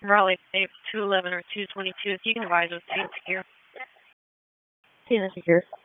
Raleigh, 211 or 222. If you can advise us, Tina Secure. Tina Secure.